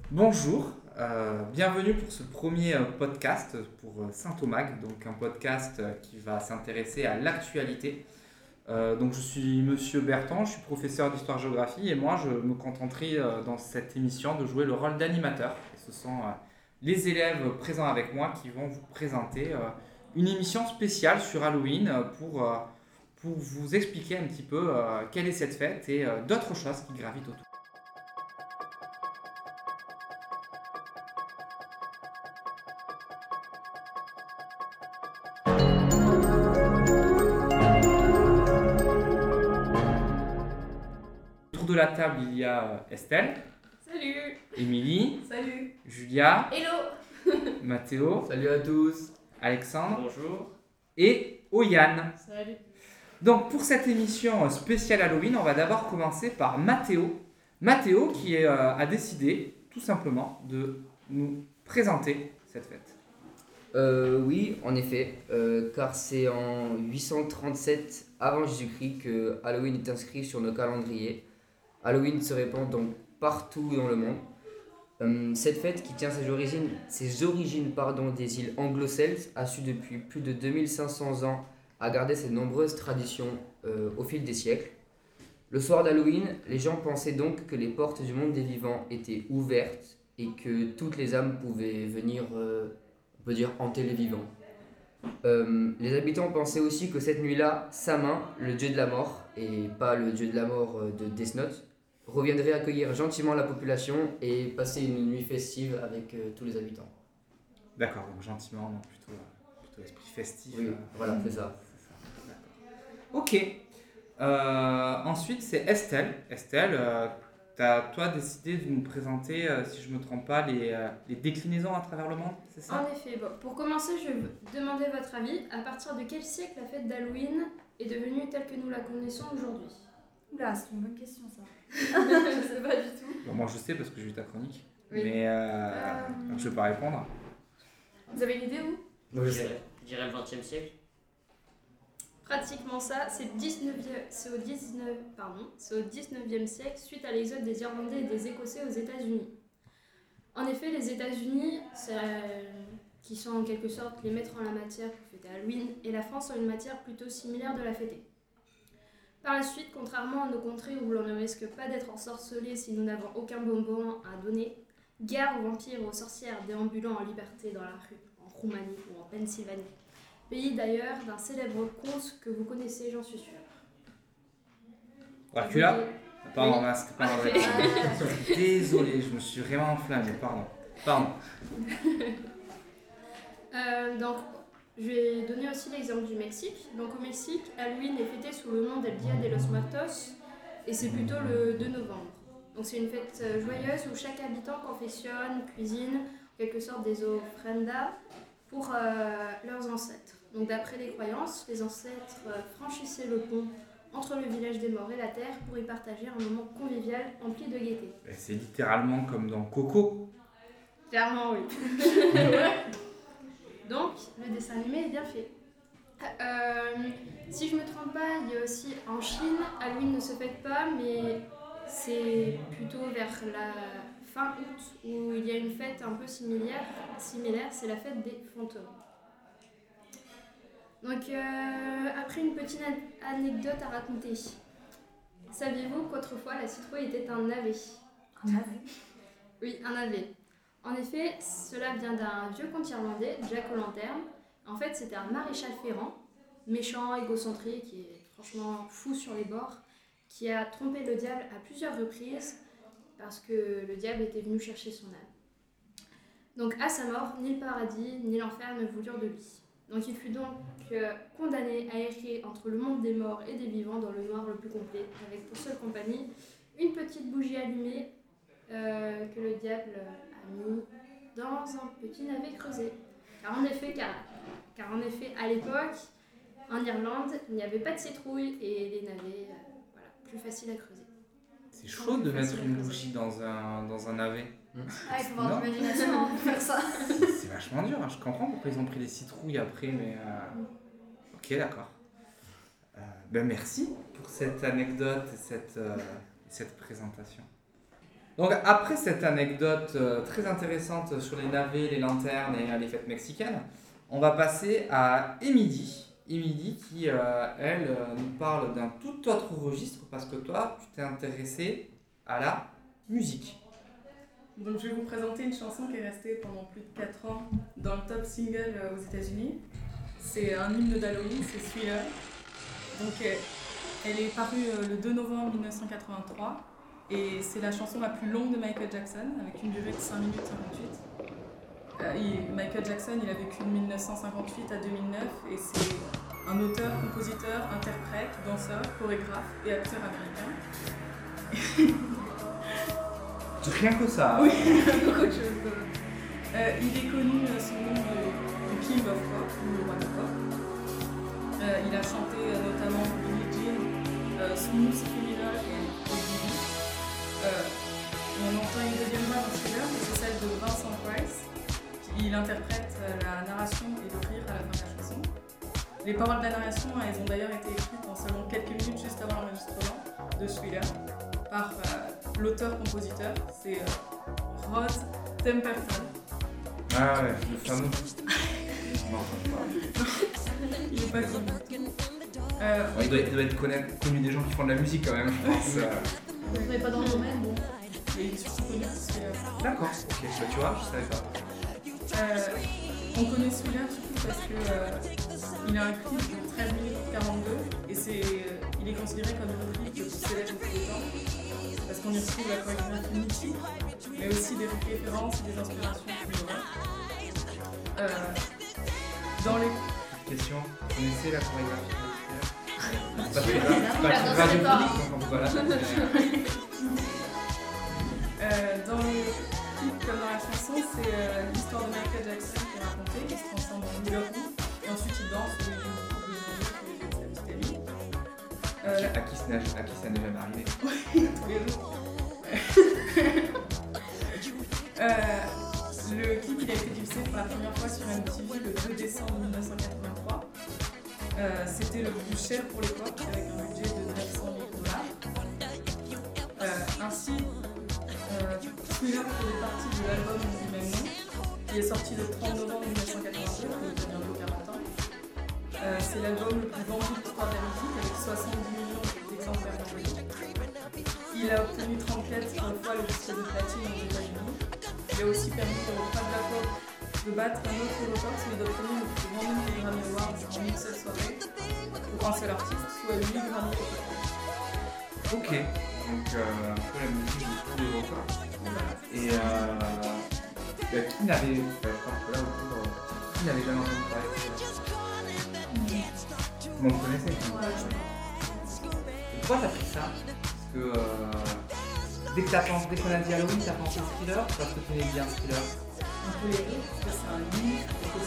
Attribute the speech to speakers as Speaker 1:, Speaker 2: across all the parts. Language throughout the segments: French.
Speaker 1: Bonjour, bienvenue pour ce premier podcast pour Saint-Omag, donc un podcast qui va s'intéresser à l'actualité. Donc je suis Monsieur Bertrand, je suis professeur d'histoire-géographie et moi je me contenterai dans cette émission de jouer le rôle d'animateur. Et ce sont les élèves présents avec moi qui vont vous présenter une émission spéciale sur Halloween pour vous expliquer un petit peu quelle est cette fête et d'autres choses qui gravitent autour. Autour de la table, il y a Estelle,
Speaker 2: Salut.
Speaker 1: Émilie,
Speaker 2: Salut.
Speaker 1: Julia,
Speaker 2: Hello.
Speaker 1: Mathéo,
Speaker 3: Salut à tous.
Speaker 1: Alexandre
Speaker 3: Bonjour.
Speaker 1: et Oyane.
Speaker 2: Salut.
Speaker 1: Donc pour cette émission spéciale Halloween, on va d'abord commencer par Mathéo. Mathéo qui a décidé tout simplement de nous présenter cette fête.
Speaker 3: Oui, en effet, car c'est en 837 avant Jésus-Christ que Halloween est inscrit sur nos calendriers. Halloween se répand donc partout dans le monde. Cette fête qui tient ses origines des îles anglo-celtes a su depuis plus de 2500 ans à garder ses nombreuses traditions au fil des siècles. Le soir d'Halloween, les gens pensaient donc que les portes du monde des vivants étaient ouvertes et que toutes les âmes pouvaient venir, on peut dire, hanter les vivants. Les habitants pensaient aussi que cette nuit-là, Samin, le dieu de la mort, et pas le dieu de la mort de Death Note, reviendrait accueillir gentiment la population et passer une nuit festive avec tous les habitants.
Speaker 1: D'accord, donc gentiment, non, plutôt esprit festif.
Speaker 3: Oui, voilà, c'est ça.
Speaker 1: C'est ça, d'accord. Ok. Ensuite, c'est Estelle. Estelle, tu as toi décidé de nous présenter, si je ne me trompe pas, les déclinaisons à travers le monde, c'est ça?
Speaker 2: En effet, bon, pour commencer, je vais demander votre avis. À partir de quel siècle la fête d'Halloween est devenue telle que nous la connaissons aujourd'hui?
Speaker 4: Oula, c'est une bonne question ça.
Speaker 2: Je sais pas du tout.
Speaker 1: Bon, moi je sais parce que j'ai eu ta chronique,
Speaker 2: Oui.
Speaker 1: mais donc je ne vais pas répondre.
Speaker 2: Vous avez une idée, vous?
Speaker 3: Moi, je sais.
Speaker 5: Je dirais le 20e siècle.
Speaker 2: Pratiquement ça, c'est au 19e siècle, suite à l'exode des Irlandais et des Écossais aux États-Unis. En effet, les États-Unis, qui sont en quelque sorte les maîtres en la matière pour fêter Halloween, et la France ont une matière plutôt similaire de la fêter. Par la suite, contrairement à nos contrées où l'on ne risque pas d'être ensorcelé si nous n'avons aucun bonbon à donner, guerre aux vampires et aux sorcières déambulant en liberté dans la rue, en Roumanie ou en Pennsylvanie. Pays d'ailleurs d'un célèbre conte que vous connaissez, j'en suis sûre.
Speaker 1: Dracula? Pardon,
Speaker 2: Oui.
Speaker 1: c'était pas vrai. Désolé, je me suis vraiment enflammé, pardon.
Speaker 2: Donc, je vais donner aussi l'exemple du Mexique. Donc, au Mexique, Halloween est fêté sous le nom del Día de los Muertos et c'est plutôt le 2 novembre. Donc, c'est une fête joyeuse où chaque habitant confectionne, cuisine, en quelque sorte des ofrendas pour leurs ancêtres. Donc, d'après les croyances, les ancêtres franchissaient le pont entre le village des morts et la terre pour y partager un moment convivial empli de gaieté.
Speaker 1: C'est littéralement comme dans Coco.
Speaker 2: Clairement, oui. Donc, le dessin animé est bien fait. Si je me trompe pas, il y a aussi en Chine, Halloween ne se fête pas, mais c'est plutôt vers la fin août où il y a une fête un peu similaire, c'est la fête des fantômes. Donc, après une petite anecdote à raconter. Saviez-vous qu'autrefois la citrouille était un navet?
Speaker 4: Un navet?
Speaker 2: Oui, un navet. En effet, cela vient d'un vieux conte irlandais, Jack O'Lantern. En fait, c'était un maréchal ferrant, méchant, égocentrique, qui est franchement fou sur les bords, qui a trompé le diable à plusieurs reprises parce que le diable était venu chercher son âme. Donc, à sa mort, ni le paradis ni l'enfer ne voulurent de lui. Donc, il fut donc condamné à errer entre le monde des morts et des vivants dans le noir le plus complet, avec pour seule compagnie une petite bougie allumée que le diable a mis dans un petit navet creusé. Car en effet, à l'époque, en Irlande, il n'y avait pas de citrouille et les navets, plus faciles à creuser.
Speaker 1: C'est chaud de mettre une bougie dans un navet.
Speaker 4: Ah, il faut avoir de l'imagination pour faire ça.
Speaker 1: C'est vachement dur, hein. Je comprends pourquoi ils ont pris les citrouilles après, mais... Ok, d'accord. Merci pour cette anecdote et cette présentation. Donc après cette anecdote très intéressante sur les navets, les lanternes et les fêtes mexicaines, on va passer à Émilie. Émilie qui, elle, nous parle d'un tout autre registre parce que toi, tu t'es intéressée à la musique.
Speaker 5: Donc je vais vous présenter une chanson qui est restée pendant plus de 4 ans dans le top single aux États-Unis. C'est un hymne d'Halloween, c'est Thriller. Donc elle est parue le 2 novembre 1983 et c'est la chanson la plus longue de Michael Jackson avec une durée de 5 minutes 58. Michael Jackson, il a vécu de 1958 à 2009 et c'est un auteur, compositeur, interprète, danseur, chorégraphe et acteur américain.
Speaker 1: Rien que ça.
Speaker 5: Oui, beaucoup de choses. Il est connu sous le nom de King of Pop ou le roi de pop. Il a chanté notamment Billie Jean, Smooth Criminal et Baby. On entend une deuxième voix dans Thriller, c'est celle de Vincent Price. Il interprète la narration et le rire à la fin de la chanson. Les paroles de la narration, elles ont d'ailleurs été écrites en seulement quelques minutes juste avant l'enregistrement de Thriller par l'auteur-compositeur, c'est Rod Temperton.
Speaker 1: Ah ouais, le fameux. Non,
Speaker 5: Il est pas connu.
Speaker 1: il doit être connu des gens qui font de la musique quand même, je pense.
Speaker 2: On n'est pas dans le domaine, bon.
Speaker 5: Il est surtout connu parce que...
Speaker 1: D'accord, ok, bah, tu vois, je savais pas.
Speaker 5: On connaît celui-là surtout parce que il a un clip de 13 minutes 42 et il est considéré comme le clip le plus célèbre de tous les temps parce qu'on y retrouve la chorégraphie mythique mais aussi des références et des inspirations plus dans les...
Speaker 1: Question, vous connaissez la chorégraphie? C'est
Speaker 2: Oui,
Speaker 1: pas
Speaker 2: la danse des corps.
Speaker 1: donc on peut pas la faire.
Speaker 5: Dans le clip comme dans la chanson, c'est l'histoire de Michael Jackson qui est racontée, qui se transforme en New York et ensuite il danse sur les yeux de sa petite amie.
Speaker 1: À qui ça n'est jamais arrivé?
Speaker 5: Tous les jours. Le clip il a été diffusé pour la première fois sur MTV le 2 décembre 1983. C'était le plus cher pour l'époque avec un budget de $900 000. Ainsi, Thriller faisait partie de l'album du même nom, qui est sorti le 30 novembre 1982, donc il y a bientôt 40 ans. C'est l'album le plus vendu de l'histoire de la musique avec 70 millions d'exemplaires vendus. Il a obtenu 34 fois le disque de platine aux États-Unis. Il a aussi permis au Fab La Pop de battre un autre record, celui d'obtenir le plus grand nombre de Grammy Awards en une seule soirée pour un seul artiste, soit 8 Grammy Awards.
Speaker 1: Ok, donc un peu la musique de tous les records. Et qui n'avait, je pense que là autour, qui n'avait jamais entendu parler de ça? Tout le monde connaissait. Et pourquoi t'as fait ça? Parce que dès qu'on a dit Halloween, t'as pensé Thriller, parce que tu aimais bien Thriller.
Speaker 5: Un peu les deux, parce que c'est un livre,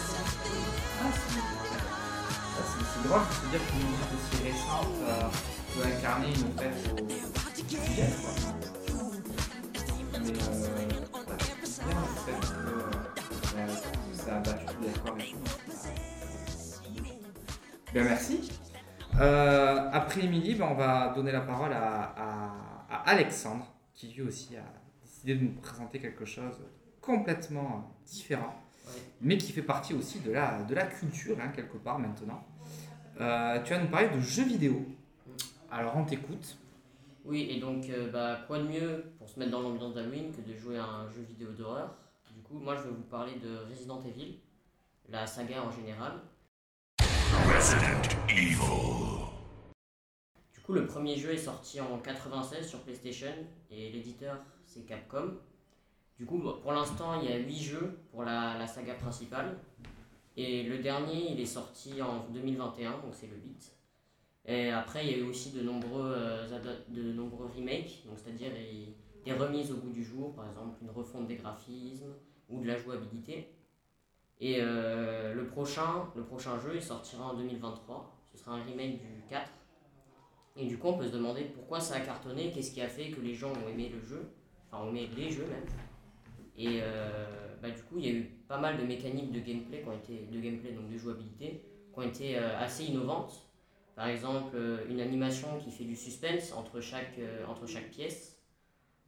Speaker 1: C'est drôle de se dire qu'une musique aussi récente peut incarner une fête au sujet, quoi. Mais c'est bien le fait que ça a battu tous les records et tout. Bien, merci. Après Émilie, on va donner la parole à Alexandre, qui lui aussi a décidé de nous présenter quelque chose complètement différent, mais qui fait partie aussi de la culture, hein, quelque part maintenant. Tu vas nous parler de jeux vidéo. Alors on t'écoute.
Speaker 6: Oui, et donc quoi de mieux pour se mettre dans l'ambiance d'Halloween que de jouer à un jeu vidéo d'horreur. Du coup, moi je vais vous parler de Resident Evil, la saga en général.
Speaker 7: Resident Evil.
Speaker 6: Du coup, le premier jeu est sorti en 96 sur PlayStation et l'éditeur c'est Capcom. Du coup, pour l'instant, il y a 8 jeux pour la saga principale. Et le dernier, il est sorti en 2021, donc c'est le 8. Et après, il y a eu aussi de nombreux remakes, donc c'est-à-dire des remises au goût du jour, par exemple une refonte des graphismes ou de la jouabilité. Et le prochain jeu, il sortira en 2023, ce sera un remake du 4. Et du coup, on peut se demander pourquoi ça a cartonné, qu'est-ce qui a fait que les gens ont aimé le jeu, enfin ont aimé les jeux même. Et du coup, il y a eu pas mal de mécaniques de gameplay, donc de jouabilité, qui ont été assez innovantes. Par exemple, une animation qui fait du suspense entre chaque pièce,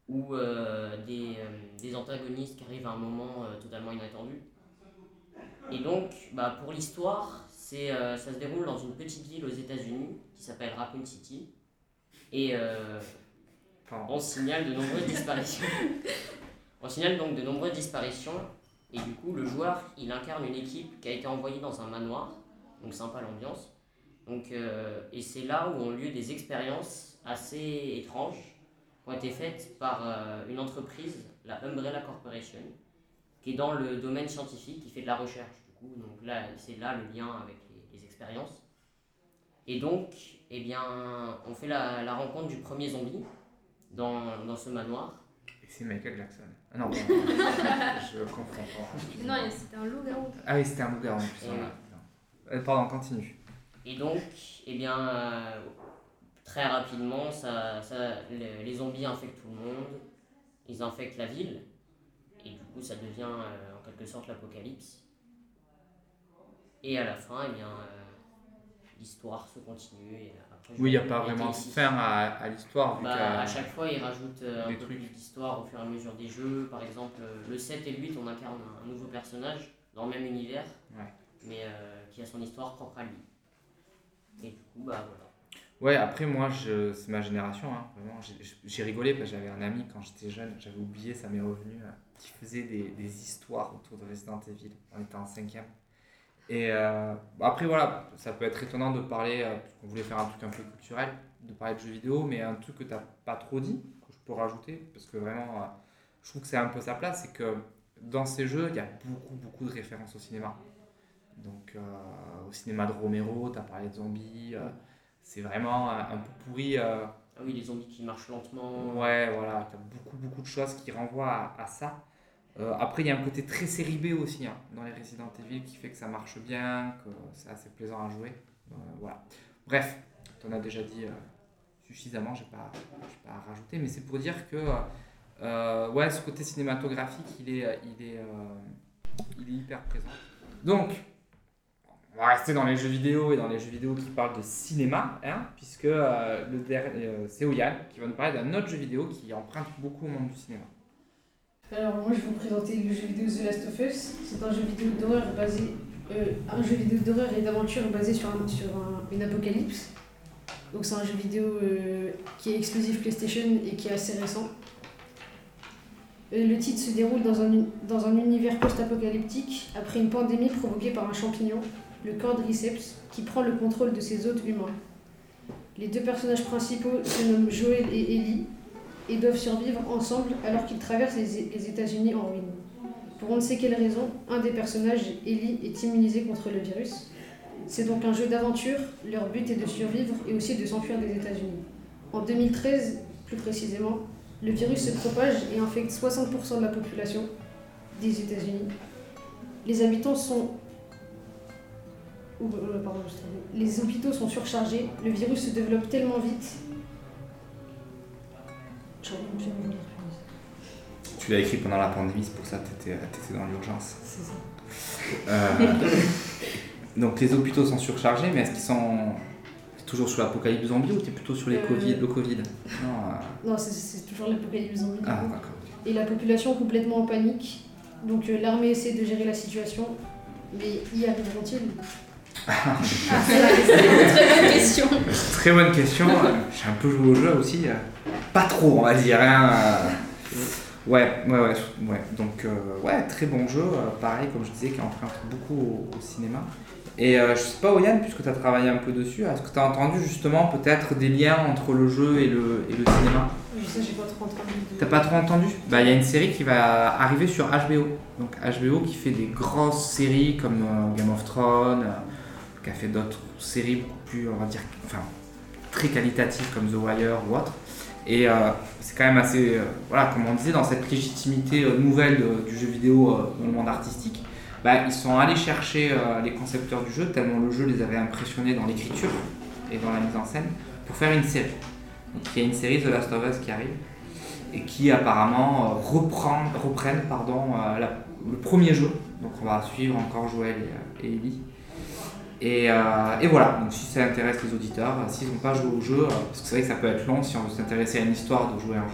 Speaker 6: ou des antagonistes qui arrivent à un moment totalement inattendu. Et donc, pour l'histoire, ça se déroule dans une petite ville aux États-Unis qui s'appelle Raccoon City. Et on signale de nombreuses disparitions. On signale donc de nombreuses disparitions. Et du coup, le joueur, il incarne une équipe qui a été envoyée dans un manoir. Donc sympa l'ambiance. Donc, et c'est là où ont lieu des expériences assez étranges qui ont été faites par une entreprise, la Umbrella Corporation, qui est dans le domaine scientifique, qui fait de la recherche. Du coup, donc là, c'est là le lien avec les expériences. Et donc, on fait la rencontre du premier zombie dans ce manoir.
Speaker 1: Et c'est Michael Jackson. Ah non, je comprends pas.
Speaker 2: Non, c'était un loup-garou.
Speaker 1: Ah oui, c'était un loup-garou en plus. Pardon, continue.
Speaker 6: Et donc, très rapidement, les zombies infectent tout le monde, ils infectent la ville, et du coup, ça devient en quelque sorte l'apocalypse. Et à la fin, l'histoire se continue. Et après,
Speaker 1: oui, il n'y a pas vraiment de fin à l'histoire.
Speaker 6: À chaque fois, ils rajoutent un peu
Speaker 1: trucs.
Speaker 6: plus d'histoire au fur et à mesure des jeux. Par exemple, le 7 et le 8, on incarne un nouveau personnage dans le même univers, mais qui a son histoire propre à lui. Et du coup, voilà.
Speaker 1: Ouais, après moi, c'est ma génération, hein, vraiment. J'ai rigolé parce que j'avais un ami quand j'étais jeune, j'avais oublié, ça m'est revenu, qui faisait des histoires autour de Resident Evil. On était en 5e. Et après voilà, ça peut être étonnant de parler, parce qu'on voulait faire un truc un peu culturel, de parler de jeux vidéo, mais un truc que tu n'as pas trop dit, que je peux rajouter, parce que vraiment, je trouve que c'est un peu sa place, c'est que dans ces jeux, il y a beaucoup de références au cinéma. Donc au cinéma de Romero, tu as parlé de zombies, c'est vraiment un peu pourri.
Speaker 6: Ah oui, les zombies qui marchent lentement.
Speaker 1: Ouais, voilà, tu as beaucoup de choses qui renvoient à ça. Après, il y a un côté très série B aussi dans les Resident Evil qui fait que ça marche bien, que c'est assez plaisant à jouer. Voilà. Bref, tu en as déjà dit suffisamment, je n'ai pas à rajouter, mais c'est pour dire que ce côté cinématographique, il est hyper présent. Donc, on va rester dans les jeux vidéo et dans les jeux vidéo qui parlent de cinéma, puisque c'est Oyan qui va nous parler d'un autre jeu vidéo qui emprunte beaucoup au monde du cinéma.
Speaker 8: Alors moi je vais vous présenter le jeu vidéo The Last of Us. C'est un jeu vidéo d'horreur un jeu vidéo d'horreur et d'aventure basé sur une apocalypse. Donc c'est un jeu vidéo qui est exclusif PlayStation et qui est assez récent. Le titre se déroule dans un univers post-apocalyptique après une pandémie provoquée par un champignon, le Cordyceps, qui prend le contrôle de ses hôtes humains. Les deux personnages principaux se nomment Joel et Ellie et doivent survivre ensemble alors qu'ils traversent les États-Unis en ruine. Pour on ne sait quelle raison, un des personnages, Ellie, est immunisé contre le virus. C'est donc un jeu d'aventure, leur but est de survivre et aussi de s'enfuir des États-Unis. En 2013, plus précisément, le virus se propage et infecte 60% de la population des États-Unis. Les habitants sont... Les hôpitaux sont surchargés, le virus se développe tellement vite.
Speaker 1: Tu l'as écrit pendant la pandémie, c'est pour ça que tu étais dans l'urgence.
Speaker 8: C'est ça.
Speaker 1: Donc les hôpitaux sont surchargés, mais est-ce qu'ils sont toujours sur l'apocalypse zombie ou tu es plutôt sur le Covid
Speaker 8: Non, c'est toujours l'apocalypse zombie.
Speaker 1: Ah, d'accord.
Speaker 8: Et la population complètement en panique. Donc l'armée essaie de gérer la situation, mais y arriveront-ils ?
Speaker 2: C'est une très bonne question.
Speaker 1: Très bonne question. J'ai un peu joué au jeu aussi. Pas trop, on va dire. Ouais. Donc, très bon jeu. Pareil, comme je disais, qui emprunte beaucoup au cinéma. Et je sais pas, Oyan, puisque tu as travaillé un peu dessus, est-ce que tu as entendu justement peut-être des liens entre le jeu et le cinéma ?
Speaker 8: Ça, j'ai pas trop entendu.
Speaker 1: T'as pas trop entendu ? Il y a une série qui va arriver sur HBO. Donc HBO qui fait des grosses séries comme Game of Thrones, qui a fait d'autres séries beaucoup plus, on va dire, très qualitatives comme The Wire ou autre. Et c'est quand même assez, comme on disait, dans cette légitimité nouvelle du jeu vidéo dans le monde artistique, ils sont allés chercher les concepteurs du jeu, tellement le jeu les avait impressionnés dans l'écriture et dans la mise en scène, pour faire une série. Donc il y a une série The Last of Us qui arrive, et qui apparemment reprennent le premier jeu. Donc on va suivre encore Joel et Ellie. Et voilà, donc si ça intéresse les auditeurs, s'ils n'ont pas joué au jeu, parce que c'est vrai que ça peut être long si on veut s'intéresser à une histoire de jouer à un jeu,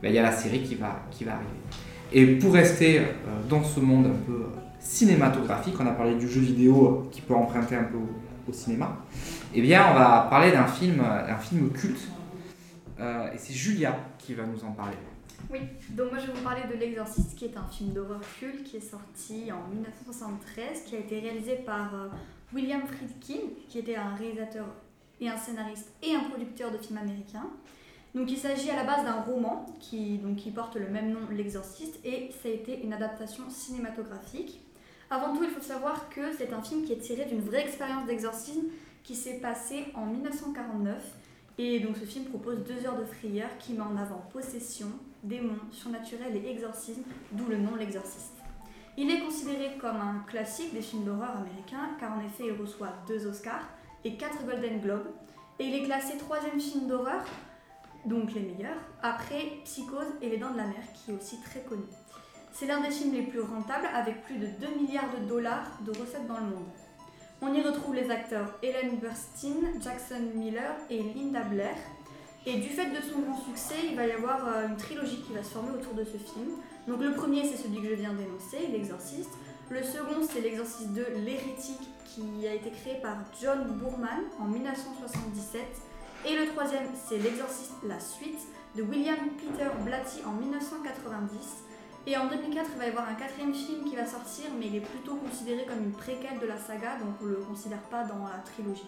Speaker 1: il y a la série qui va arriver. Et pour rester dans ce monde un peu cinématographique, on a parlé du jeu vidéo qui peut emprunter un peu au cinéma, eh bien on va parler d'un film culte, et c'est Julia qui va nous en parler.
Speaker 4: Oui, donc moi je vais vous parler de L'Exorciste, qui est un film d'horreur culte qui est sorti en 1973, qui a été réalisé par William Friedkin, qui était un réalisateur et un scénariste et un producteur de films américains. Donc il s'agit à la base d'un roman qui porte le même nom, L'Exorciste, et ça a été une adaptation cinématographique. Avant tout, il faut savoir que c'est un film qui est tiré d'une vraie expérience d'exorcisme qui s'est passée en 1949. Et donc ce film propose 2 heures de frayeur qui met en avant possession, démons, surnaturel et exorcisme, d'où le nom L'Exorciste. Il est considéré comme un classique des films d'horreur américains car en effet il reçoit 2 Oscars et 4 Golden Globes. Et il est classé 3e film d'horreur, donc les meilleurs, après Psychose et Les Dents de la Mer qui est aussi très connu. C'est l'un des films les plus rentables avec plus de 2 milliards de dollars de recettes dans le monde. On y retrouve les acteurs Ellen Burstyn, Jackson Miller et Linda Blair. Et du fait de son grand succès, il va y avoir une trilogie qui va se former autour de ce film. Donc le premier, c'est celui que je viens d'énoncer, L'Exorciste. Le second, c'est L'Exorciste 2, L'Hérétique, qui a été créé par John Boorman en 1977. Et le troisième, c'est L'Exorciste, la suite, de William Peter Blatty en 1990. Et en 2004, il va y avoir un 4e film qui va sortir, mais il est plutôt considéré comme une préquelle de la saga, donc on ne le considère pas dans la trilogie.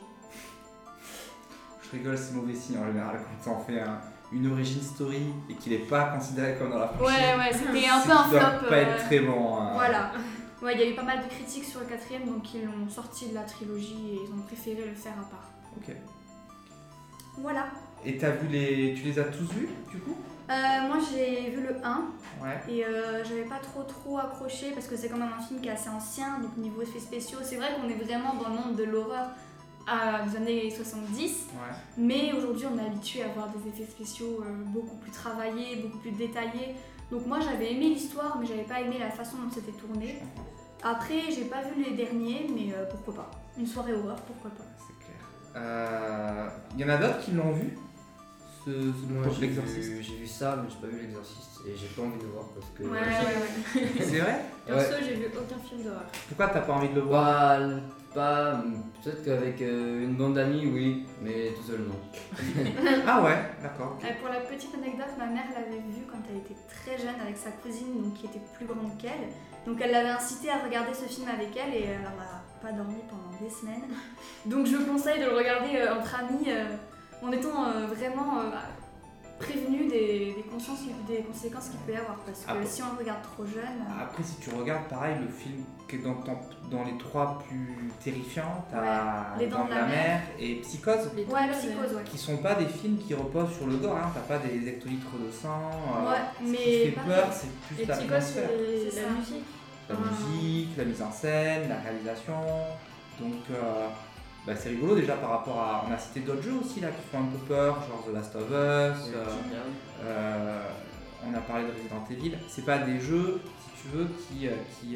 Speaker 1: Je rigole, c'est mauvais signe en général quand on fait une origin story et qu'il n'est pas considéré comme dans la franchise.
Speaker 4: Ouais, c'était un peu un flop.
Speaker 1: Ça doit pas être très bon.
Speaker 4: Voilà. Ouais, il y a eu pas mal de critiques sur le 4e, donc ils l'ont sorti de la trilogie et ils ont préféré le faire à part.
Speaker 1: Ok.
Speaker 4: Voilà.
Speaker 1: Et tu les as tous vus du coup?
Speaker 4: Moi j'ai vu le 1
Speaker 1: ouais.
Speaker 4: Et j'avais pas trop accroché parce que c'est quand même un film qui est assez ancien, donc niveau effets spéciaux, c'est vrai qu'on est vraiment dans le monde de l'horreur des années 70,
Speaker 1: ouais.
Speaker 4: Mais aujourd'hui on est habitué à voir des effets spéciaux beaucoup plus travaillés, beaucoup plus détaillés. Donc moi j'avais aimé l'histoire mais j'avais pas aimé la façon dont c'était tourné. Après j'ai pas vu les derniers mais pourquoi pas. Une soirée horreur, pourquoi pas.
Speaker 1: C'est clair. Y en a d'autres qui l'ont vu?
Speaker 3: Moi
Speaker 1: L'Exorciste.
Speaker 3: J'ai vu ça, mais j'ai pas vu L'Exorciste et j'ai pas envie de le voir parce que.
Speaker 4: Ouais.
Speaker 1: C'est vrai?
Speaker 2: Perso, j'ai vu aucun film d'horreur.
Speaker 1: Pourquoi t'as pas envie de le voir?
Speaker 3: Peut-être qu'avec une bande d'amis, oui, mais tout seul, non.
Speaker 1: Ah ouais, d'accord.
Speaker 4: Pour la petite anecdote, ma mère l'avait vu quand elle était très jeune avec sa cousine donc, qui était plus grande qu'elle. Donc elle l'avait incitée à regarder ce film avec elle et elle n'a pas dormi pendant des semaines. Donc je conseille de le regarder entre amis. En étant vraiment prévenu des conséquences qu'il peut y avoir. Parce que si on le regarde trop jeune...
Speaker 1: Après, si tu regardes, pareil, le film qui est dans les 3 plus terrifiants, t'as
Speaker 4: Les Dents de la Mer
Speaker 1: et Psychose.
Speaker 4: Psychose, ouais.
Speaker 1: Qui sont pas des films qui reposent sur le gore, hein. T'as pas des hectolitres de sang.
Speaker 4: Ouais, mais...
Speaker 1: Ce qui fait peur, c'est plus l'atmosphère.
Speaker 2: C'est la musique.
Speaker 1: La musique, la mise en scène, la réalisation. Donc... c'est rigolo déjà par rapport à... On a cité d'autres jeux aussi là qui font un peu peur, genre The Last of Us, on a parlé de Resident Evil. C'est pas des jeux, si tu veux, qui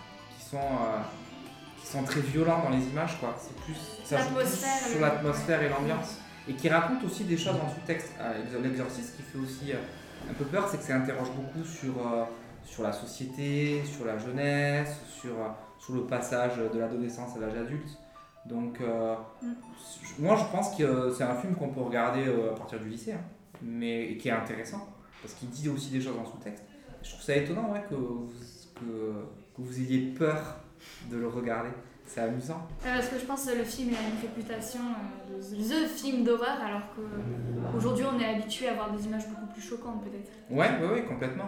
Speaker 1: sont très violents dans les images, quoi. C'est plus ça joue plus sur l'atmosphère et l'ambiance. Et qui raconte aussi des choses en sous-texte. L'Exorciste qui fait aussi un peu peur, c'est que ça interroge beaucoup sur la société, sur la jeunesse, sur le passage de l'adolescence à l'âge adulte. Donc, moi je pense que c'est un film qu'on peut regarder à partir du lycée, hein, mais qui est intéressant parce qu'il dit aussi des choses en sous-texte. Je trouve ça étonnant que vous ayez peur de le regarder. C'est amusant.
Speaker 4: Parce que je pense que le film il a une réputation de the film d'horreur, alors qu'aujourd'hui on est habitué à voir des images beaucoup plus choquantes peut-être.
Speaker 1: Ouais, complètement.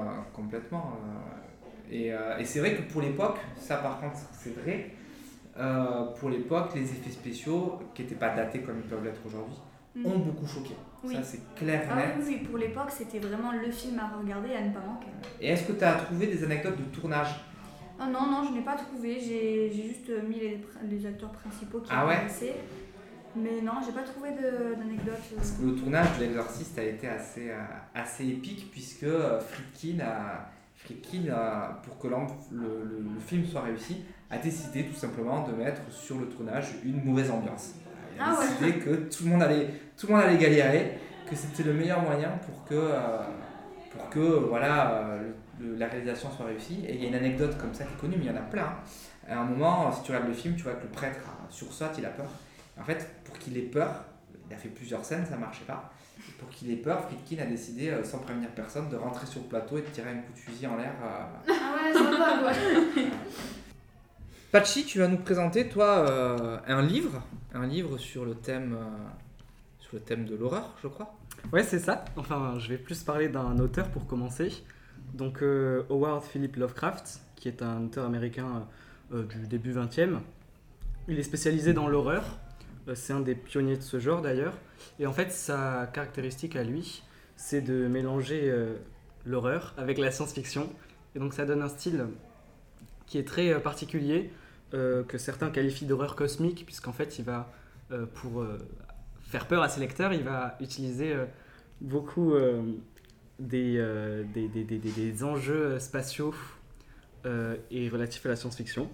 Speaker 1: Et c'est vrai que pour l'époque, ça par contre c'est vrai. Pour l'époque, les effets spéciaux, qui n'étaient pas datés comme ils peuvent l'être aujourd'hui, ont beaucoup choqué. Oui. Ça, c'est clair et net.
Speaker 4: Oui, pour l'époque, c'était vraiment le film à regarder et à ne pas manquer.
Speaker 1: Et est-ce que tu as trouvé des anecdotes de tournage?
Speaker 4: Non, je n'ai pas trouvé. J'ai juste mis les acteurs principaux qui apparaissaient. Mais non, j'ai pas trouvé d'anecdotes.
Speaker 1: Parce que le tournage de L'Exorciste a été assez épique, puisque Friedkin, pour que le film soit réussi, a décidé tout simplement de mettre sur le tournage une mauvaise ambiance. Il a décidé que tout le monde allait galérer, que c'était le meilleur moyen pour que pour que la réalisation soit réussie. Et il y a une anecdote comme ça qui est connue, mais il y en a plein. À un moment, si tu regardes le film, tu vois que le prêtre sursaute, il a peur. Et en fait, pour qu'il ait peur, il a fait plusieurs scènes, ça ne marchait pas. Et pour qu'il ait peur, Friedkin a décidé, sans prévenir personne, de rentrer sur le plateau et de tirer un coup de fusil en l'air.
Speaker 2: Ah ouais, sympa quoi.
Speaker 1: Patchy, tu vas nous présenter, toi, un livre sur le thème de l'horreur, je crois.
Speaker 9: Ouais, c'est ça. Enfin, je vais plus parler d'un auteur pour commencer. Donc, Howard Philip Lovecraft, qui est un auteur américain du début 20e. Il est spécialisé dans l'horreur. C'est un des pionniers de ce genre d'ailleurs. Et en fait, sa caractéristique à lui, c'est de mélanger l'horreur avec la science-fiction. Et donc, ça donne un style qui est très particulier, que certains qualifient d'horreur cosmique, puisqu'en fait, il va, pour faire peur à ses lecteurs, il va utiliser beaucoup des enjeux spatiaux et relatifs à la science-fiction.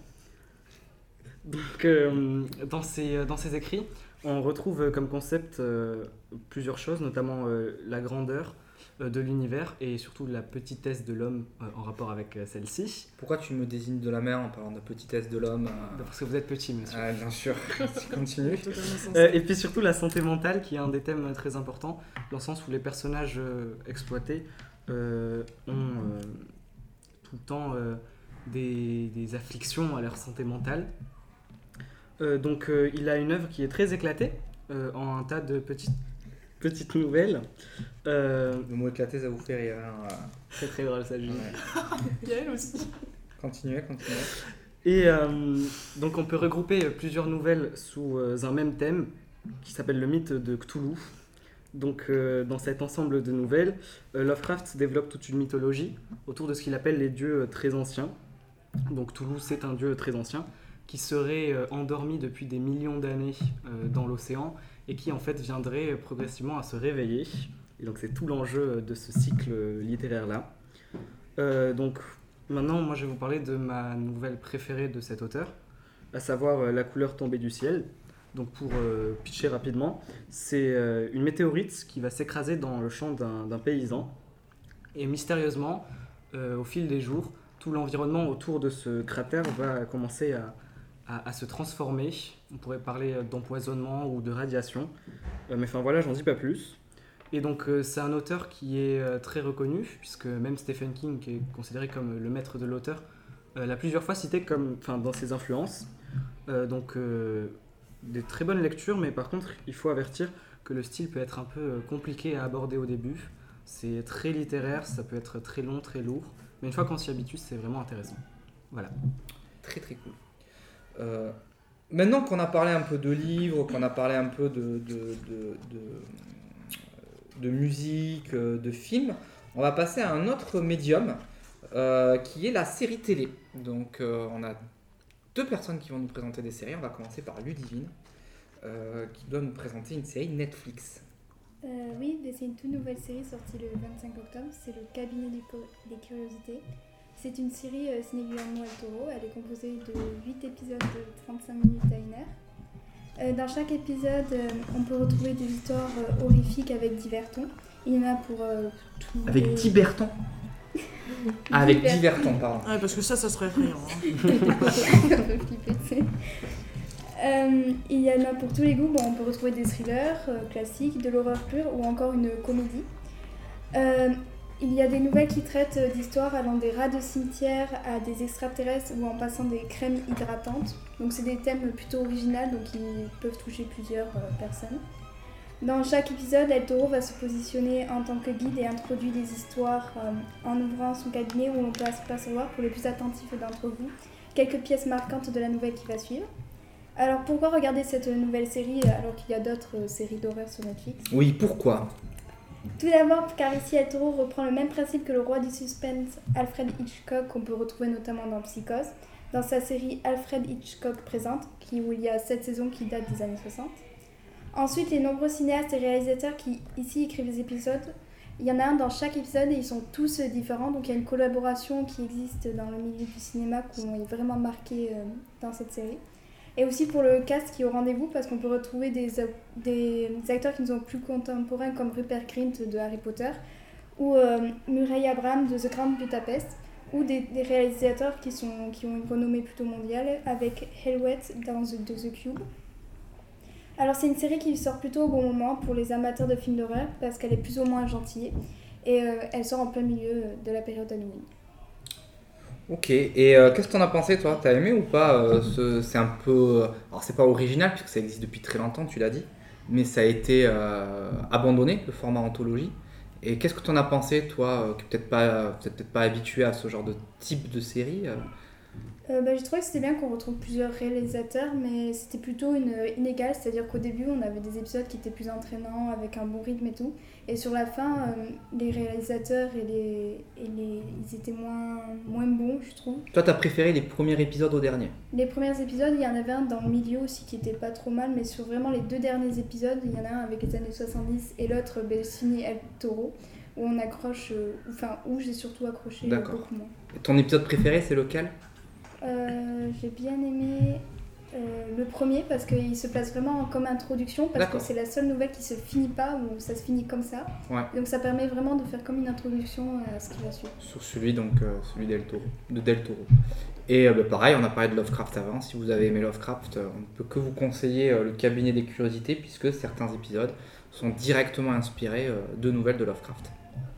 Speaker 9: Donc, dans ses écrits, on retrouve comme concept plusieurs choses, notamment la grandeur de l'univers et surtout la petitesse de l'homme en rapport avec celle-ci.
Speaker 1: Pourquoi tu me désignes de la mer en parlant de petitesse de l'homme
Speaker 9: Parce que vous êtes petit, monsieur.
Speaker 1: Ah, bien sûr, continue.
Speaker 9: Et puis surtout la santé mentale, qui est un des thèmes très importants, dans le sens où les personnages exploités ont tout le temps des afflictions à leur santé mentale. Donc il a une œuvre qui est très éclatée, en un tas de petites nouvelles.
Speaker 1: Le mot éclaté, ça vous fait rire. Hein.
Speaker 9: C'est très drôle ça, Julie.
Speaker 5: Il y a elle aussi.
Speaker 1: Continuez.
Speaker 9: Et donc on peut regrouper plusieurs nouvelles sous un même thème qui s'appelle le mythe de Cthulhu. Donc dans cet ensemble de nouvelles, Lovecraft développe toute une mythologie autour de ce qu'il appelle les dieux très anciens. Donc Cthulhu, c'est un dieu très ancien qui serait endormi depuis des millions d'années dans l'océan et qui en fait viendrait progressivement à se réveiller. Et donc c'est tout l'enjeu de ce cycle littéraire-là. Donc maintenant, moi je vais vous parler de ma nouvelle préférée de cet auteur, à savoir La couleur tombée du ciel. Donc pour pitcher rapidement, c'est une météorite qui va s'écraser dans le champ d'un paysan. Et mystérieusement, au fil des jours, tout l'environnement autour de ce cratère va commencer à se transformer. On pourrait parler d'empoisonnement ou de radiation. Mais enfin voilà, j'en dis pas plus. Et donc c'est un auteur qui est très reconnu, puisque même Stephen King, qui est considéré comme le maître de l'auteur, l'a plusieurs fois cité dans ses influences. Donc des très bonnes lectures, mais par contre il faut avertir que le style peut être un peu compliqué à aborder au début. C'est très littéraire, ça peut être très long, très lourd, mais une fois qu'on s'y habitue, c'est vraiment intéressant. Voilà.
Speaker 1: Très très cool. Maintenant qu'on a parlé un peu de livres, qu'on a parlé un peu de musique, de films, on va passer à un autre médium qui est la série télé. Donc on a deux personnes qui vont nous présenter des séries. On va commencer par Ludivine qui doit nous présenter une série Netflix.
Speaker 4: Oui, c'est une toute nouvelle série sortie le 25 octobre, c'est le Cabinet des Curiosités. C'est une série signée Guillermo del Toro, elle est composée de 8 épisodes de 35 minutes à 1 heure. Dans chaque épisode, on peut retrouver des histoires horrifiques avec Diverton. Il y en a pour tout.
Speaker 1: Avec Tiberton avec Diverton, pardon.
Speaker 5: Ah, parce que ça serait effrayant.
Speaker 4: Un peu flippé, tu sais. Il y en a pour tous les goûts. Bon, on peut retrouver des thrillers classiques, de l'horreur pure ou encore une comédie. Il y a des nouvelles qui traitent d'histoires allant des rats de cimetière à des extraterrestres ou en passant des crèmes hydratantes. Donc c'est des thèmes plutôt originaux, donc ils peuvent toucher plusieurs personnes. Dans chaque épisode, Del Toro va se positionner en tant que guide et introduit des histoires en ouvrant son cabinet où on peut apercevoir, pour les plus attentifs d'entre vous, quelques pièces marquantes de la nouvelle qui va suivre. Alors pourquoi regarder cette nouvelle série alors qu'il y a d'autres séries d'horreur sur Netflix ?
Speaker 1: Oui, pourquoi ?
Speaker 4: Tout d'abord, car ici Del Toro reprend le même principe que le roi du suspense Alfred Hitchcock, qu'on peut retrouver notamment dans Psychose, dans sa série Alfred Hitchcock Présente, où il y a 7 saisons qui datent des années 60. Ensuite, les nombreux cinéastes et réalisateurs qui ici écrivent les épisodes, il y en a un dans chaque épisode et ils sont tous différents, donc il y a une collaboration qui existe dans le milieu du cinéma qu'on est vraiment marqué dans cette série. Et aussi pour le cast qui est au rendez-vous, parce qu'on peut retrouver des acteurs qui nous sont plus contemporains comme Rupert Grint de Harry Potter
Speaker 10: ou Murray Abraham de The Grand Budapest, ou des réalisateurs qui ont une renommée plutôt mondiale, avec Helwet dans The Cube. Alors c'est une série qui sort plutôt au bon moment pour les amateurs de films d'horreur, parce qu'elle est plus ou moins gentille, et elle sort en plein milieu de la période Halloween.
Speaker 1: Ok, et qu'est-ce que t'en as pensé toi? T'as aimé ou pas c'est un peu... Alors c'est pas original puisque ça existe depuis très longtemps, tu l'as dit, mais ça a été abandonné, le format anthologie. Et qu'est-ce que t'en as pensé toi, qui peut-être pas habitué à ce genre de type de série
Speaker 10: J'ai trouvé que c'était bien qu'on retrouve plusieurs réalisateurs, mais c'était plutôt inégal, c'est-à-dire qu'au début on avait des épisodes qui étaient plus entraînants, avec un bon rythme et tout, et sur la fin les réalisateurs ils étaient moins bons, je trouve.
Speaker 1: Toi t'as préféré les premiers épisodes au dernier?
Speaker 10: Les premiers épisodes, il y en avait un dans le milieu aussi qui était pas trop mal, mais sur vraiment les 2 derniers épisodes, il y en a un avec les années 70 et l'autre signé El Toro, où on accroche, où j'ai surtout accroché beaucoup moins.
Speaker 1: Et ton épisode préféré c'est lequel?
Speaker 10: J'ai bien aimé le premier parce qu'il se place vraiment comme introduction, parce que c'est la seule nouvelle qui se finit pas, ou ça se finit comme ça.
Speaker 1: Ouais.
Speaker 10: Donc ça permet vraiment de faire comme une introduction à ce qui va suivre.
Speaker 1: Sur celui de Del Toro. Et pareil, on a parlé de Lovecraft avant. Si vous avez aimé Lovecraft, on ne peut que vous conseiller le cabinet des curiosités, puisque certains épisodes sont directement inspirés de nouvelles de Lovecraft.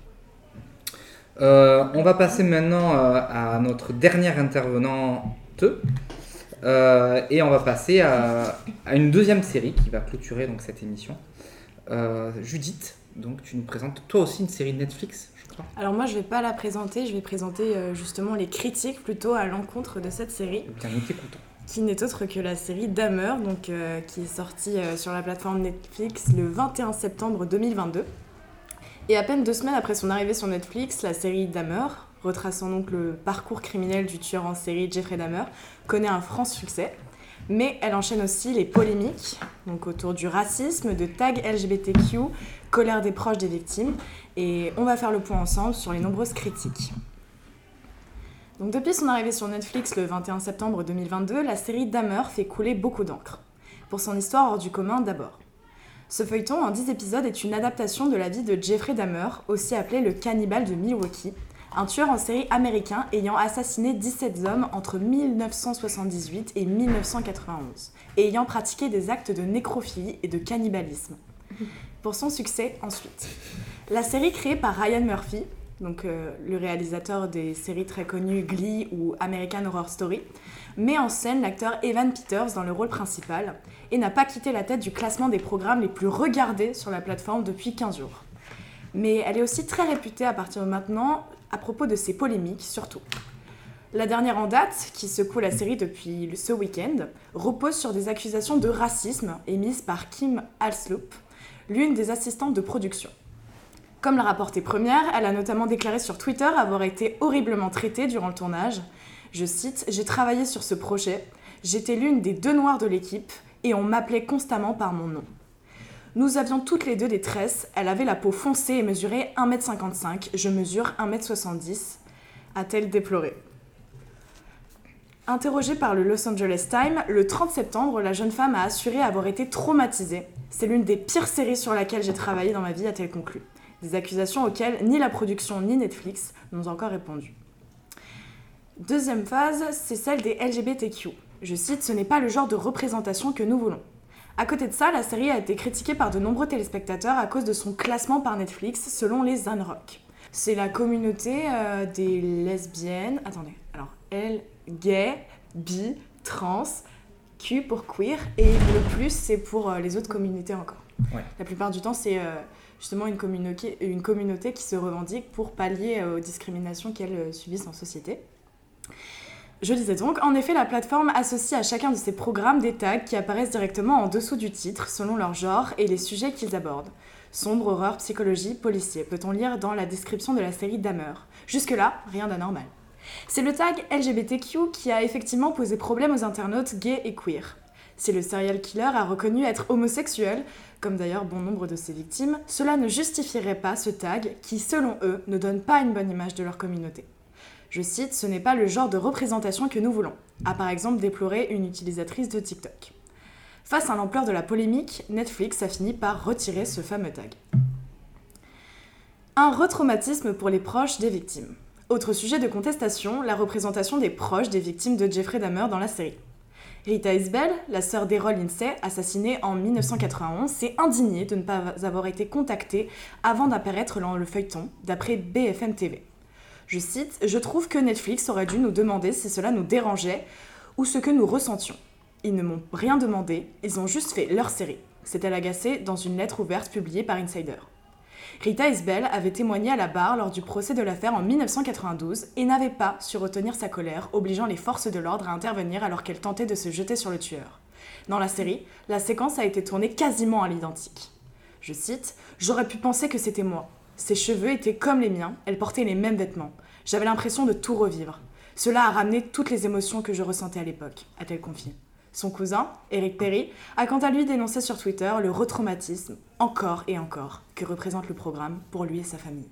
Speaker 1: On va passer maintenant à notre dernière intervenante et on va passer à une deuxième série qui va clôturer donc cette émission. Judith, donc tu nous présentes toi aussi une série de Netflix, je crois.
Speaker 11: Alors moi je vais pas la présenter, je vais présenter justement les critiques plutôt à l'encontre de cette série.
Speaker 1: Bien, nous t'écoutons.
Speaker 11: Qui n'est autre que la série Dahmer, donc, qui est sortie sur la plateforme Netflix le 21 septembre 2022. Et à peine 2 semaines après son arrivée sur Netflix, la série Dahmer, retraçant donc le parcours criminel du tueur en série Jeffrey Dahmer, connaît un franc succès. Mais elle enchaîne aussi les polémiques, donc autour du racisme, de tags LGBTQ, colère des proches des victimes. Et on va faire le point ensemble sur les nombreuses critiques. Donc depuis son arrivée sur Netflix le 21 septembre 2022, la série Dahmer fait couler beaucoup d'encre. Pour son histoire hors du commun d'abord. Ce feuilleton en 10 épisodes est une adaptation de la vie de Jeffrey Dahmer, aussi appelé le cannibale de Milwaukee, un tueur en série américain ayant assassiné 17 hommes entre 1978 et 1991, et ayant pratiqué des actes de nécrophilie et de cannibalisme. Pour son succès, ensuite. La série créée par Ryan Murphy, donc le réalisateur des séries très connues Glee ou American Horror Story, met en scène l'acteur Evan Peters dans le rôle principal et n'a pas quitté la tête du classement des programmes les plus regardés sur la plateforme depuis 15 jours. Mais elle est aussi très réputée à partir de maintenant à propos de ses polémiques surtout. La dernière en date, qui secoue la série depuis ce week-end, repose sur des accusations de racisme émises par Kim Halsloop, l'une des assistantes de production. Comme l'a rapporté Première, elle a notamment déclaré sur Twitter avoir été horriblement traitée durant le tournage. Je cite « J'ai travaillé sur ce projet, j'étais l'une des 2 noires de l'équipe et on m'appelait constamment par mon nom. Nous avions toutes les 2 des tresses, elle avait la peau foncée et mesurait 1m55, je mesure 1m70 », a-t-elle déploré. Interrogée par le Los Angeles Times, le 30 septembre, la jeune femme a assuré avoir été traumatisée. « C'est l'une des pires séries sur laquelle j'ai travaillé dans ma vie », a-t-elle conclu. Des accusations auxquelles ni la production ni Netflix n'ont encore répondu. Deuxième phase, c'est celle des LGBTQ. Je cite « Ce n'est pas le genre de représentation que nous voulons ». À côté de ça, la série a été critiquée par de nombreux téléspectateurs à cause de son classement par Netflix selon les Unrock. C'est la communauté des lesbiennes... Attendez, alors L, gay, bi, trans, Q pour queer, et le plus c'est pour les autres communautés encore. Ouais. La plupart du temps, c'est justement une communauté qui se revendique pour pallier aux discriminations qu'elles subissent en société. Je disais donc, en effet, la plateforme associe à chacun de ses programmes des tags qui apparaissent directement en dessous du titre, selon leur genre et les sujets qu'ils abordent. Sombre, horreur, psychologie, policier, peut-on lire dans la description de la série Dahmer. Jusque-là, rien d'anormal. C'est le tag LGBTQ qui a effectivement posé problème aux internautes gays et queer. Si le serial killer a reconnu être homosexuel, comme d'ailleurs bon nombre de ses victimes, cela ne justifierait pas ce tag qui, selon eux, ne donne pas une bonne image de leur communauté. Je cite « Ce n'est pas le genre de représentation que nous voulons », a par exemple déploré une utilisatrice de TikTok. Face à l'ampleur de la polémique, Netflix a fini par retirer ce fameux tag. Un retraumatisme pour les proches des victimes. Autre sujet de contestation, la représentation des proches des victimes de Jeffrey Dahmer dans la série. Rita Isbell, la sœur d'Errol Lindsay, assassinée en 1991, s'est indignée de ne pas avoir été contactée avant d'apparaître dans le feuilleton, d'après BFM TV. Je cite « Je trouve que Netflix aurait dû nous demander si cela nous dérangeait ou ce que nous ressentions. Ils ne m'ont rien demandé, ils ont juste fait leur série. » s'est-elle agacée dans une lettre ouverte publiée par Insider. Rita Isbell avait témoigné à la barre lors du procès de l'affaire en 1992 et n'avait pas su retenir sa colère, obligeant les forces de l'ordre à intervenir alors qu'elle tentait de se jeter sur le tueur. Dans la série, la séquence a été tournée quasiment à l'identique. Je cite « J'aurais pu penser que c'était moi. Ses cheveux étaient comme les miens, elle portait les mêmes vêtements. J'avais l'impression de tout revivre. Cela a ramené toutes les émotions que je ressentais à l'époque », a-t-elle confié. Son cousin, Eric Perry, a quant à lui dénoncé sur Twitter le retraumatisme, encore et encore, que représente le programme pour lui et sa famille.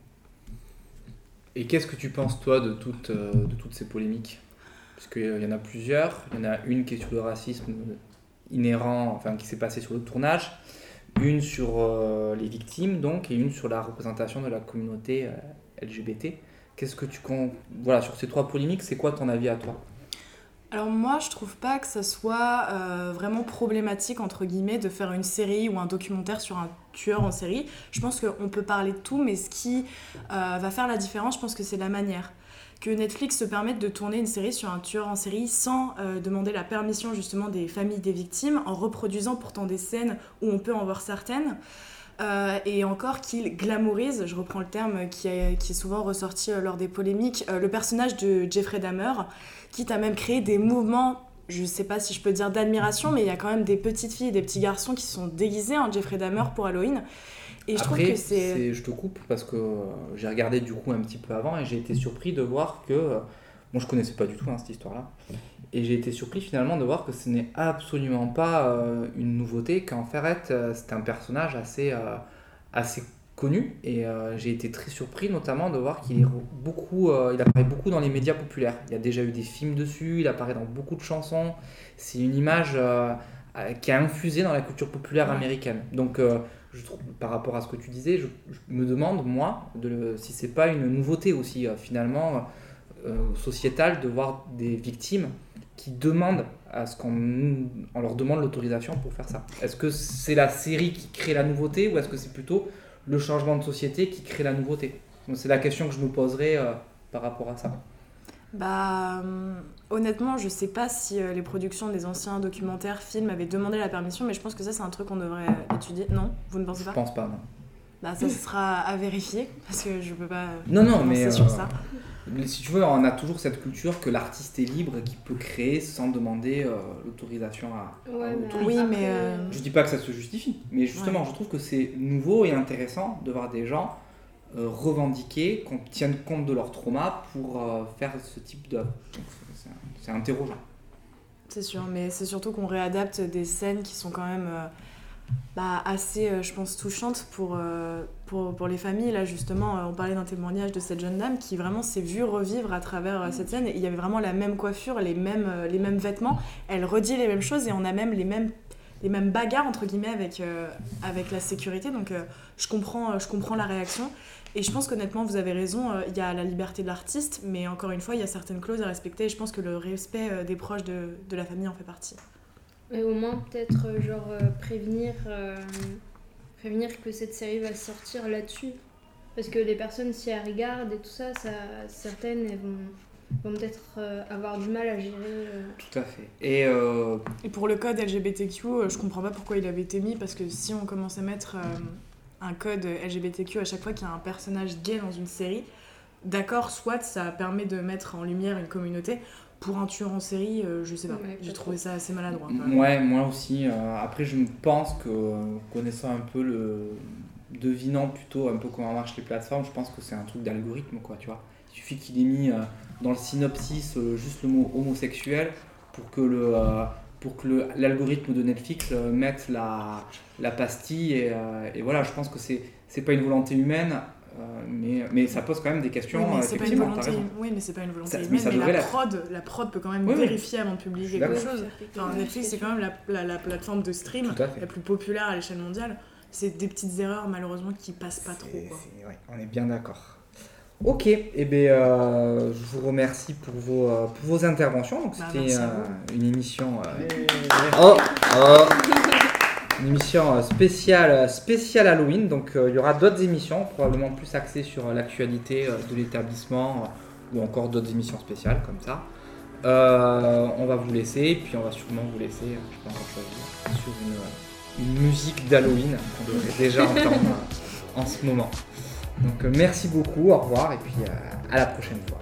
Speaker 1: Et qu'est-ce que tu penses, toi, de toutes ces polémiques ? Parce qu'il y en a plusieurs. Il y en a une qui est sur le racisme inhérent, enfin qui s'est passée sur le tournage, une sur les victimes, donc, et une sur la représentation de la communauté LGBT. Qu'est-ce que voilà, sur ces 3 polémiques, c'est quoi ton avis à toi ?
Speaker 11: Alors moi, je trouve pas que ça soit vraiment problématique, entre guillemets, de faire une série ou un documentaire sur un tueur en série. Je pense qu'on peut parler de tout, mais ce qui va faire la différence, je pense que c'est la manière. Que Netflix se permette de tourner une série sur un tueur en série sans demander la permission justement des familles des victimes, en reproduisant pourtant des scènes où on peut en voir certaines. Et encore qu'il glamourise, je reprends le terme qui est souvent ressorti lors des polémiques, le personnage de Jeffrey Dahmer, quitte à même créer des mouvements, je sais pas si je peux dire d'admiration, mais il y a quand même des petites filles et des petits garçons qui sont déguisés en Jeffrey Dahmer pour Halloween. Et je trouve que
Speaker 1: je te coupe parce que j'ai regardé du coup un petit peu avant et j'ai été surpris de voir que... Bon, je connaissais pas du tout cette histoire-là. Et j'ai été surpris finalement de voir que ce n'est absolument pas une nouveauté, qu'en fait c'est un personnage assez connu. Et j'ai été très surpris notamment de voir qu'il il apparaît beaucoup dans les médias populaires. Il y a déjà eu des films dessus, il apparaît dans beaucoup de chansons. C'est une image qui a infusé dans la culture populaire américaine. Donc je trouve, par rapport à ce que tu disais, je me demande moi si c'est pas une nouveauté aussi finalement sociétale de voir des victimes qui demandent à ce qu'on leur demande l'autorisation pour faire ça. Est-ce que c'est la série qui crée la nouveauté ou est-ce que c'est plutôt le changement de société qui crée la nouveauté ? Donc c'est la question que je me poserai par rapport à ça.
Speaker 11: Honnêtement, je sais pas si les productions des anciens documentaires, films avaient demandé la permission, mais je pense que ça c'est un truc qu'on devrait étudier. Non ? Vous ne pensez pas ?
Speaker 1: Je pense pas, non.
Speaker 11: Ça sera à vérifier, parce que je peux pas
Speaker 1: mais
Speaker 11: sur ça.
Speaker 1: Si tu veux, on a toujours cette culture que l'artiste est libre et qu'il peut créer sans demander l'autorisation à l'autorité.
Speaker 11: Oui, mais...
Speaker 1: Je dis pas que ça se justifie, mais justement, je trouve que c'est nouveau et intéressant de voir des gens revendiquer, qu'on tienne compte de leur trauma pour faire ce type d'œuvre. C'est interrogeant.
Speaker 11: C'est sûr, mais c'est surtout qu'on réadapte des scènes qui sont quand même... assez, je pense, touchante pour les familles. Là, justement, on parlait d'un témoignage de cette jeune dame qui vraiment s'est vue revivre à travers cette scène. Et il y avait vraiment la même coiffure, les mêmes vêtements. Elle redit les mêmes choses et on a même les mêmes bagarres, entre guillemets, avec la sécurité. Donc, je comprends la réaction. Et je pense qu'honnêtement, vous avez raison, il y a la liberté de l'artiste, mais encore une fois, il y a certaines clauses à respecter. Et je pense que le respect des proches de la famille en fait partie.
Speaker 2: Et au moins peut-être prévenir que cette série va sortir là-dessus. Parce que les personnes, si elles regardent et tout ça, certaines elles vont peut-être avoir du mal à gérer.
Speaker 1: Tout à fait. Et
Speaker 11: pour le code LGBTQ, je comprends pas pourquoi il avait été mis, parce que si on commence à mettre un code LGBTQ à chaque fois qu'il y a un personnage gay dans une série, d'accord, soit ça permet de mettre en lumière une communauté. Pour un tueur en série, je sais pas, j'ai trouvé ça assez maladroit.
Speaker 1: Ouais, moi aussi. Après, je pense que, connaissant un peu devinant plutôt un peu comment marchent les plateformes, je pense que c'est un truc d'algorithme, quoi, tu vois. Il suffit qu'il ait mis dans le synopsis juste le mot homosexuel pour que l'algorithme de Netflix mette la pastille et voilà, je pense que c'est pas une volonté humaine. Mais ça pose quand même des questions.
Speaker 11: Oui, mais c'est pas une volonté, mais c'est pas une volonté humaine. Mais la prod peut quand même vérifier avant de publier quelque chose. Enfin, Netflix, c'est quand même la plateforme de stream la plus populaire à l'échelle mondiale. c'est des petites erreurs malheureusement qui passent pas trop. Quoi.
Speaker 1: Ouais, on est bien d'accord. Ok, eh bien, je vous remercie pour vos interventions. Donc, c'était une émission, une émission spéciale Halloween. Donc, il y aura d'autres émissions, probablement plus axées sur l'actualité de l'établissement ou encore d'autres émissions spéciales comme ça. On va vous laisser, et puis on va sûrement vous laisser, je peux encore choisir, sur une musique d'Halloween qu'on devrait déjà entendre en ce moment. Donc merci beaucoup, au revoir et puis à la prochaine fois.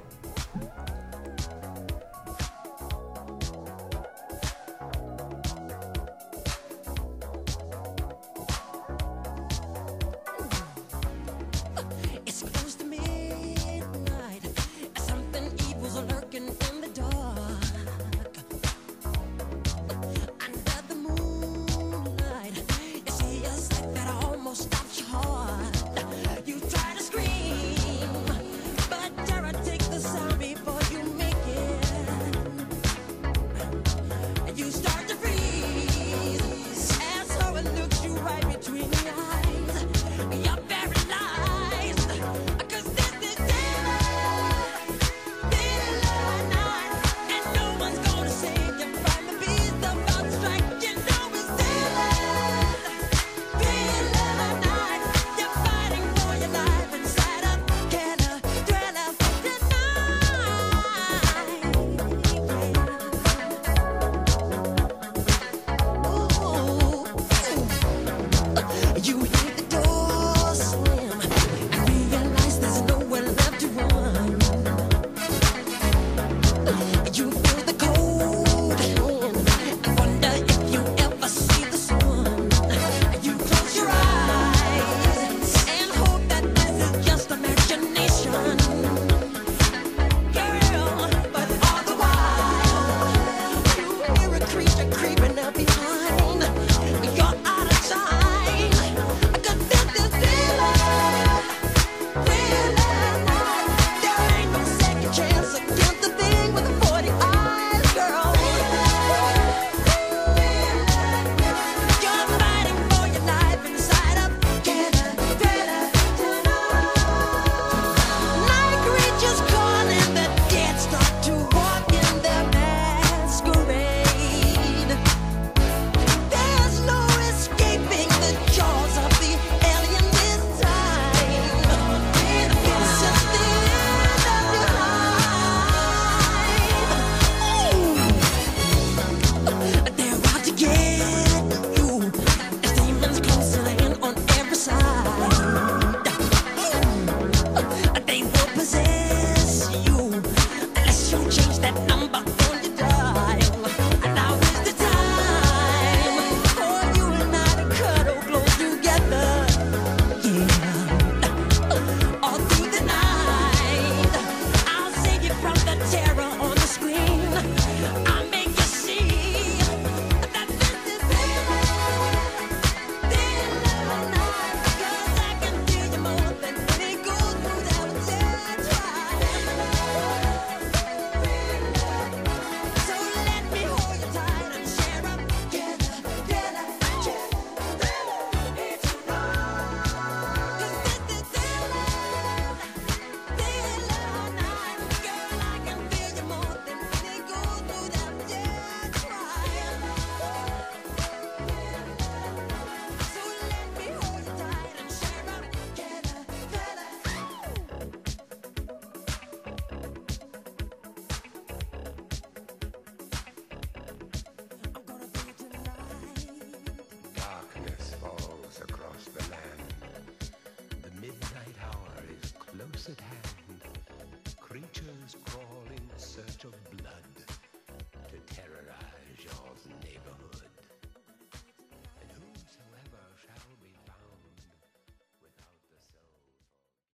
Speaker 12: at hand. Creatures crawl in search of blood to terrorize.